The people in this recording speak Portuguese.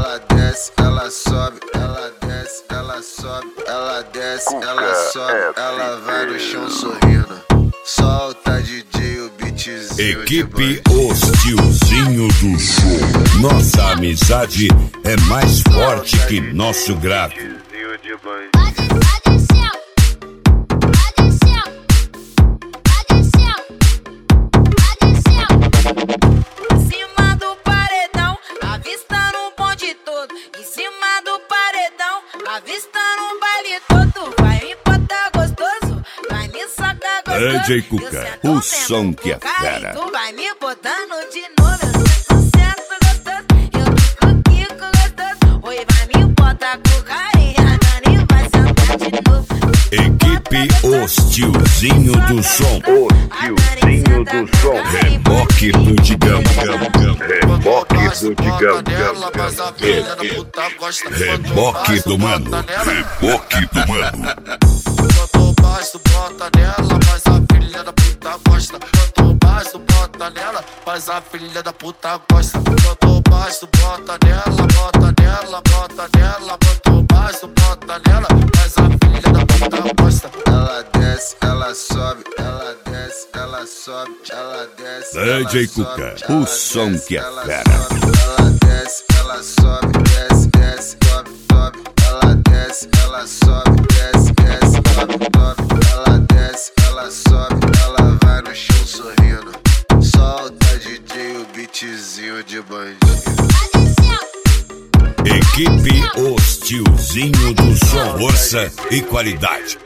ela desce, ela sobe, ela desce, ela sobe, ela desce, ela sobe, ela vai no chão sorrindo. Solta DJ o beatzinho. Equipe Os Tiozinho do Som. Nossa amizade é mais forte que nosso grave. Avistando um baile todo, vai me botar gostoso, vai me sacar gostoso. DJ Cuca, o som que é fera. Tu vai me botando de novo, eu tô sucesso gostoso, eu fico Kiko gostoso. Oi, vai me botar com carinha, Dani vai sentar de novo. Equipe Os Tiozinho do Som. O Tiozinho do Som. Reboque do Digão. Reboque do Digão. Reboque do Mano. Reboque do Mano. Botou baixo, bota nela, mas a filha da puta gosta. Botou baixo, bota nela, mas a filha da puta gosta. Botou baixo, bota nela, bota nela, bota nela. Botou baixo, bota nela, mas a filha da puta gosta. Ela desce, ela sobe, ela desce, ela sobe, ela desce. DJ Cuca, o som que é fera. Ela desce, ela sobe, desce, desce, sobe, sobe. Ela desce, ela sobe, desce, desce, sobe, sobe. Ela desce, ela sobe, ela vai no chão sorrindo. Solta DJ o beatzinho de bandido. Equipe Os Tiozinho do Som. Força e qualidade.